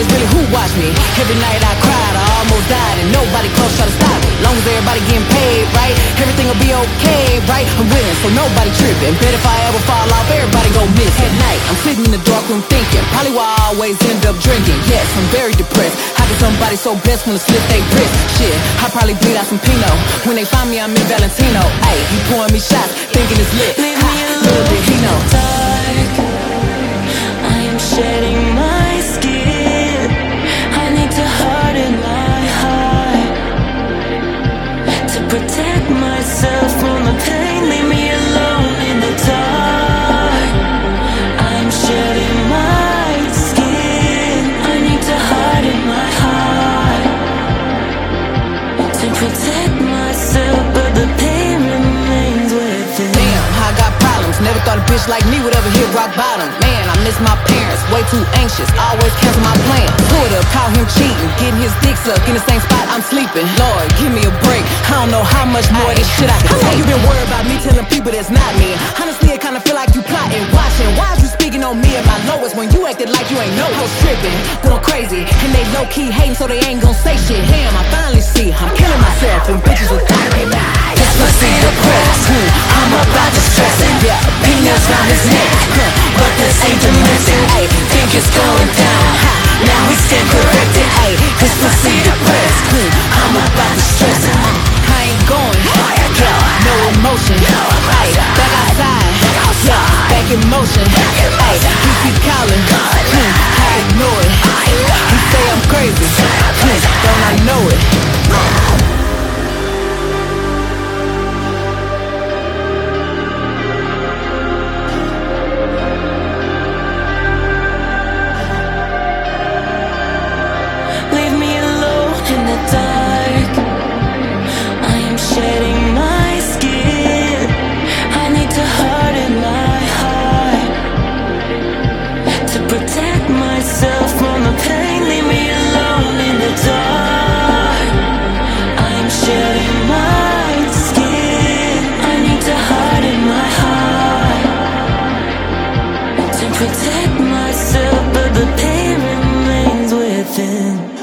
is really who watch me. Every night I cried, I almost died, and nobody close try to stop it. Long as everybody getting paid, right? Everything will be okay, right? I'm winning, so nobody tripping. Bet if I ever fall off, everybody gon' miss. At night, I'm sitting in the dark room thinking, probably why I always end up drinking. Yes, I'm very depressed. How can somebody so blessed wanna slip they wrist? Shit, I probably bleed out some Pinot. When they find me, I'm in Valentino. Ayy, he pouring me shots, thinking it's lit. Leave me alone. Little did he know. Dark, I am shedding my skin. I need to harden my heart to protect myself from the pain. Leave me alone in the dark. I'm shedding my skin. I need to harden my heart to protect myself, but the pain remains within. Damn, I got problems. Never thought a bitch like me would ever hit rock bottom. Man, I miss my parents, way too anxious, always cancel my plans. Pulled up, caught him cheating, getting his dick sucked in the same spot I'm sleeping. Lord, give me a break. I don't know how much more of this shit I can take. How long you been worried about me telling people that's not me? Honestly, I kinda feel like you plotting, watching. Why is you speaking on me at my lowest when you acted like you ain't know? I was tripping, going crazy, and they low-key hating so they ain't gon' say shit. Damn, I finally see I'm killing myself, and bitches will die me now. This pussy depressed, I'm about to stress it. Yeah, peanuts round his neck, but this ain't domestic. Ay, think it's going down, now we stand corrected. Ay, this pussy depressed, I'm about to stress it. I ain't going, yeah, no emotion. Ay, back outside, yeah, back in motion. Ay, he keep calling, I ignore it. He say I'm crazy, don't I know it? Leave me alone in the dark. I am shedding my skin. I need to harden my heart to protect myself from the pain. Leave me alone in the dark. I am shedding my skin. I need to harden my heart to protect myself, but the pain remains within.